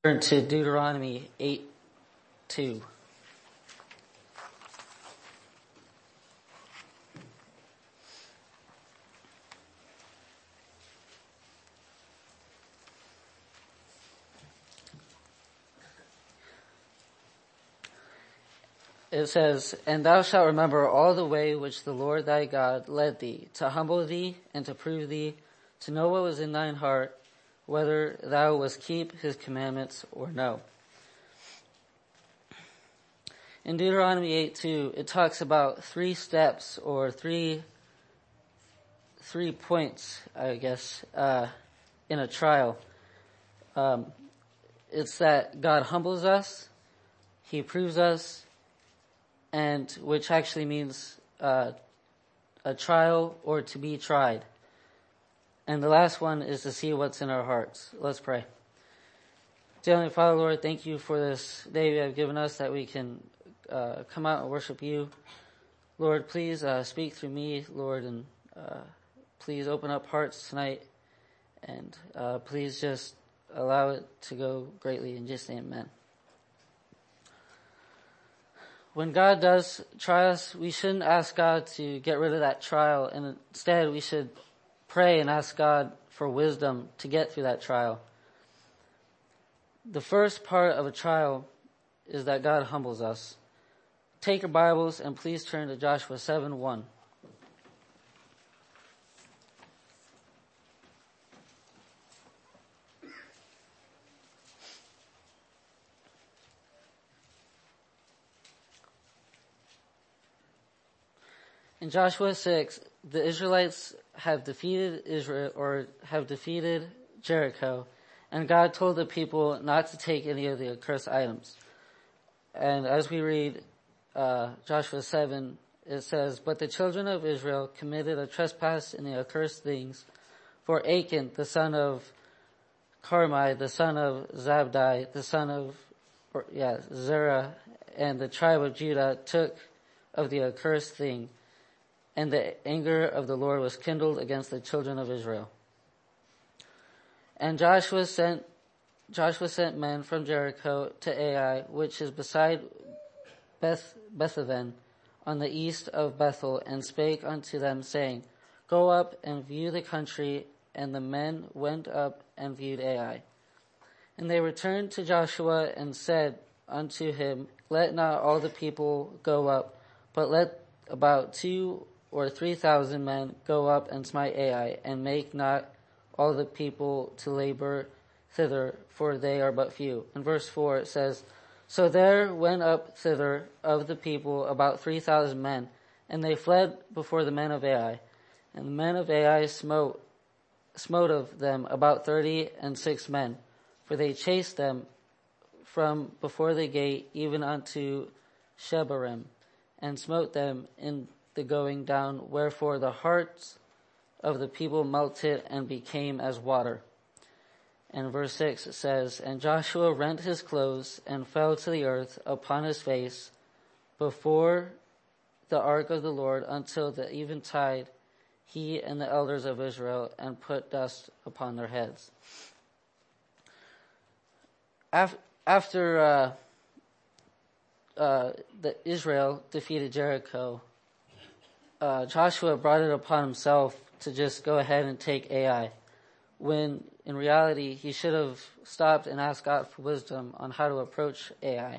Turn to Deuteronomy 8:2. It says, "And thou shalt remember all the way which the Lord thy God led thee, to humble thee and to prove thee, to know what was in thine heart, whether thou wouldst keep his commandments or no." In Deuteronomy 8:2, it talks about 3 steps or three points, I guess, in a trial. It's that God humbles us, he proves us, and which actually means a trial or to be tried. And the last one is to see what's in our hearts. Let's pray. Dear Heavenly Father, Lord, thank you for this day you have given us that we can come out and worship you. Lord, please speak through me, Lord, and please open up hearts tonight, and please just allow it to go greatly in Jesus' name, amen. When God does try us, we shouldn't ask God to get rid of that trial, and instead we should pray and ask God for wisdom to get through that trial. The first part of a trial is that God humbles us. Take your Bibles and please turn to Joshua 7:1. In Joshua 6, the Israelites have defeated Israel, or have defeated Jericho, and God told the people not to take any of the accursed items. And as we read Joshua 7, it says, "But the children of Israel committed a trespass in the accursed things, for Achan, the son of Carmi, the son of Zabdi, the son of Zerah, and the tribe of Judah took of the accursed thing, and the anger of the Lord was kindled against the children of Israel. And Joshua sent men from Jericho to Ai, which is beside Bethaven, on the east of Bethel, and spake unto them, saying, Go up and view the country. And the men went up and viewed Ai. And they returned to Joshua and said unto him, Let not all the people go up, but let about 2,000 or 3,000 men go up and smite Ai, and make not all the people to labor thither, for they are but few." In verse 4 it says, "So there went up thither of the people about 3,000 men, and they fled before the men of Ai. And the men of Ai smote of them about 36 men, for they chased them from before the gate even unto Shebarim, and smote them in the going down, wherefore the hearts of the people melted and became as water." And verse 6 it says, "And Joshua rent his clothes and fell to the earth upon his face before the ark of the Lord until the eventide, he and the elders of Israel, and put dust upon their heads." After the Israel defeated Jericho, Joshua brought it upon himself to just go ahead and take Ai, when in reality he should have stopped and asked God for wisdom on how to approach Ai.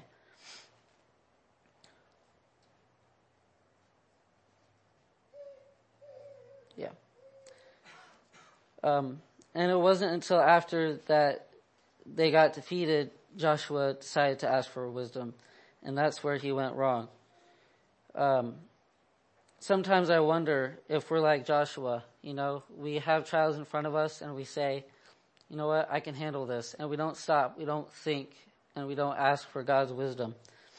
And it wasn't until after that they got defeated, Joshua decided to ask for wisdom, and that's where he went wrong. Sometimes I wonder if we're like Joshua. We have trials in front of us and we say, you know what, I can handle this. And we don't stop, we don't think, and we don't ask for God's wisdom.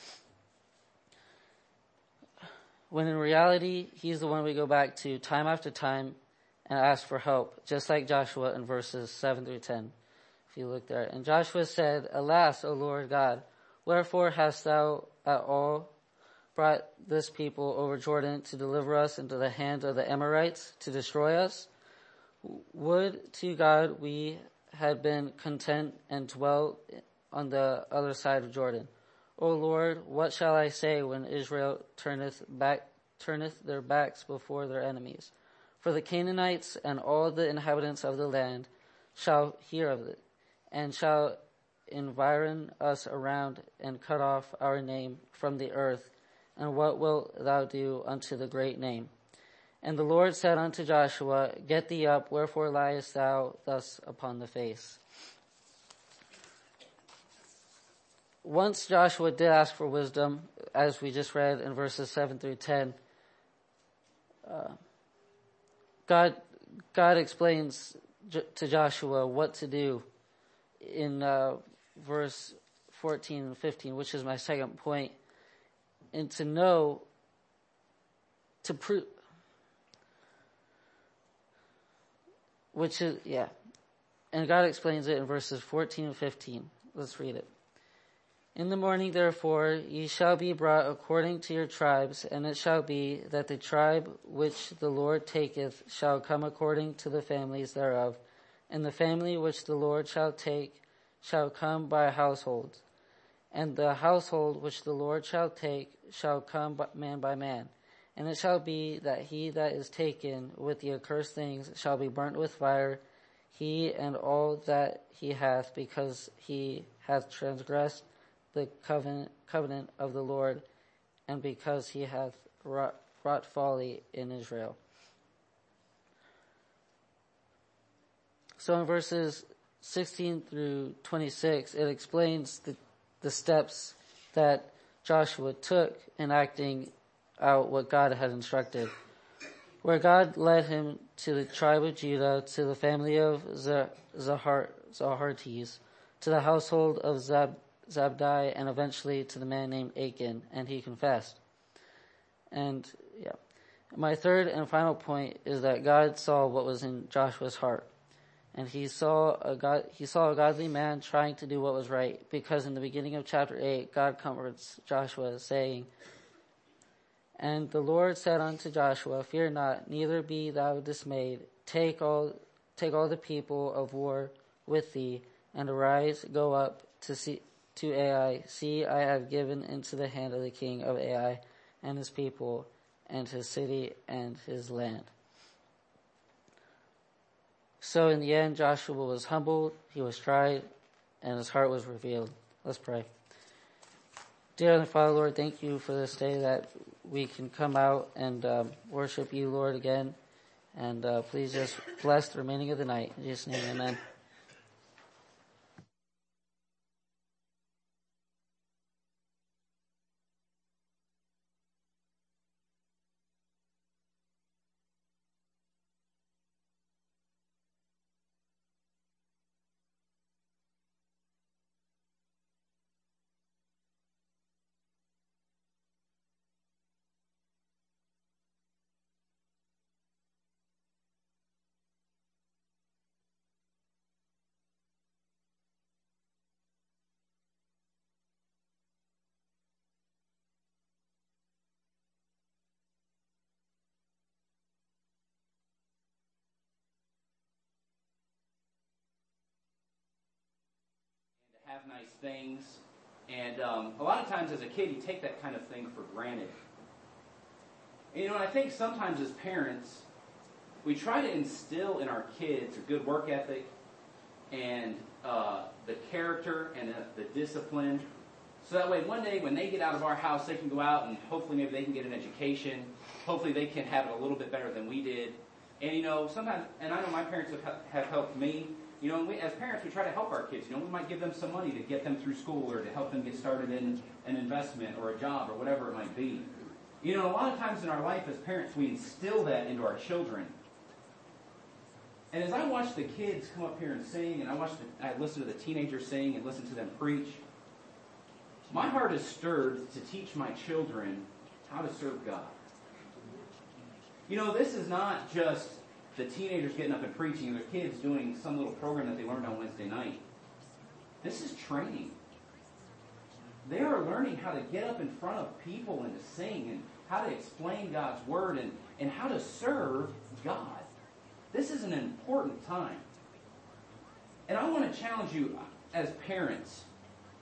When in reality, he's the one we go back to time after time and ask for help, just like Joshua in verses 7 through 10. If you look there. "And Joshua said, Alas, O Lord God, wherefore hast thou at all brought this people over Jordan to deliver us into the hand of the Amorites to destroy us? Would to God we had been content and dwelt on the other side of Jordan. O Lord, what shall I say when Israel turneth their backs before their enemies? For the Canaanites and all the inhabitants of the land shall hear of it, and shall environ us around, and cut off our name from the earth. And what wilt thou do unto the great name? And the Lord said unto Joshua, Get thee up, wherefore liest thou thus upon the face? Once Joshua did ask for wisdom, as we just read in verses 7 through 10, God explains to Joshua what to do in verse 14 and 15, which is my second point, and to know, to prove, which is, and God explains it in verses 14 and 15. Let's read it. In the morning, therefore, ye shall be brought according to your tribes, and it shall be that the tribe which the Lord taketh shall come according to the families thereof, and the family which the Lord shall take shall come by households, and the household which the Lord shall take shall come man by man. And it shall be that he that is taken with the accursed things shall be burnt with fire, he and all that he hath, because he hath transgressed the covenant of the Lord, and because he hath wrought folly in Israel. So in verses 16 through 26, it explains the steps that Joshua took in acting out what God had instructed. Where God led him to the tribe of Judah, to the family of Zahartes, to the household of Zabdi, and eventually to the man named Achan, and he confessed. And my third and final point is that God saw what was in Joshua's heart. And he saw a godly man trying to do what was right, because in the beginning of chapter 8, God comforts Joshua, saying, And the Lord said unto Joshua, Fear not, neither be thou dismayed. Take all the people of war with thee, and arise, go up to Ai. See, I have given into the hand of the king of Ai, and his people, and his city, and his land. So in the end, Joshua was humbled, he was tried, and his heart was revealed. Let's pray. Dear Heavenly Father, Lord, thank you for this day that we can come out and worship you, Lord, again. And please just bless the remaining of the night. In Jesus' name, amen. Have nice things, and a lot of times as a kid you take that kind of thing for granted. And, I think sometimes as parents we try to instill in our kids a good work ethic and the character and the discipline, so that way one day when they get out of our house they can go out and hopefully maybe they can get an education, hopefully they can have it a little bit better than we did. And sometimes, and I know my parents have helped me. We, as parents, we try to help our kids. We might give them some money to get them through school or to help them get started in an investment or a job or whatever it might be. A lot of times in our life as parents, we instill that into our children. And as I watch the kids come up here and sing, and I listen to the teenagers sing and listen to them preach, my heart is stirred to teach my children how to serve God. This is not just the teenagers getting up and preaching, or the kids doing some little program that they learned on Wednesday night. This is training. They are learning how to get up in front of people and to sing, and how to explain God's Word, and how to serve God. This is an important time. And I want to challenge you as parents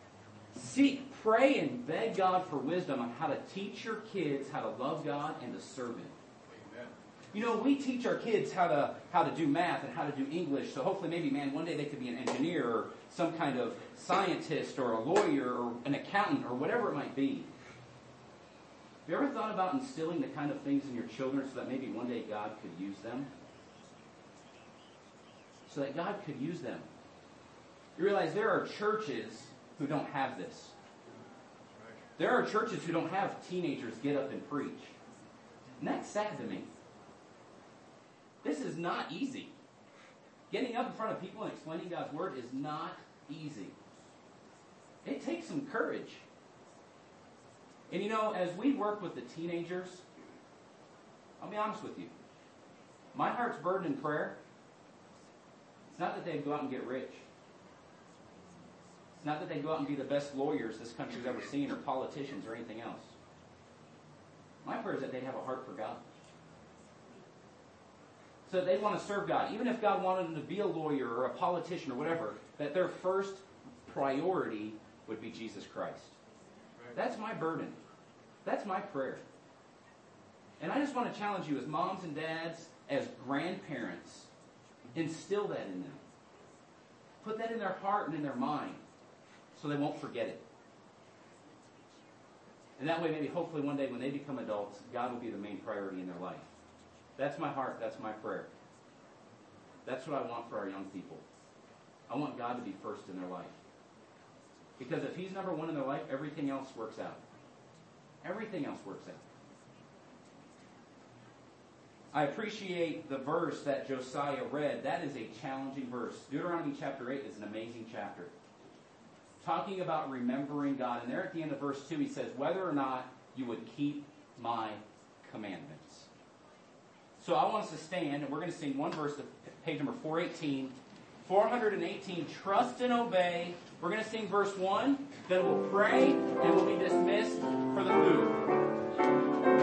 Pray and beg God for wisdom on how to teach your kids how to love God and to serve Him. Amen. You know, we teach our kids how to do math and how to do English, so hopefully maybe, one day they could be an engineer or some kind of scientist or a lawyer or an accountant or whatever it might be. Have you ever thought about instilling the kind of things in your children so that maybe one day God could use them? So that God could use them. You realize there are churches who don't have this. There are churches who don't have teenagers get up and preach. And that's sad to me. This is not easy. Getting up in front of people and explaining God's Word is not easy. It takes some courage. And you know, as we work with the teenagers, I'll be honest with you. My heart's burden in prayer, it's not that they go out and get rich. It's not that they go out and be the best lawyers this country's ever seen or politicians or anything else. My prayer is that they have a heart for God. So that they want to serve God. Even if God wanted them to be a lawyer or a politician or whatever, that their first priority would be Jesus Christ. That's my burden. That's my prayer. And I just want to challenge you as moms and dads, as grandparents, instill that in them. Put that in their heart and in their mind so they won't forget it. And that way, maybe hopefully one day when they become adults, God will be the main priority in their life. That's my heart. That's my prayer. That's what I want for our young people. I want God to be first in their life. Because if He's number one in their life, everything else works out. Everything else works out. I appreciate the verse that Josiah read. That is a challenging verse. Deuteronomy chapter 8 is an amazing chapter. Talking about remembering God. And there at the end of verse 2, he says, whether or not you would keep my commandments. So I want us to stand, and we're going to sing one verse, page number 418. 418, trust and obey. We're going to sing verse 1, then we'll pray, and we'll be dismissed for the food.